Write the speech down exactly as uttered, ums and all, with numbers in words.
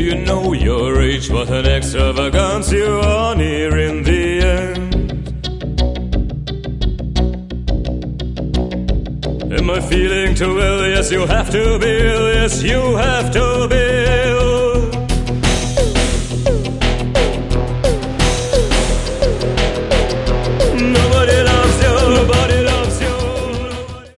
you know your age? What an extravagance you are near in the end. Am I feeling too ill? Yes, you have to be ill. Yes, you have to be ill.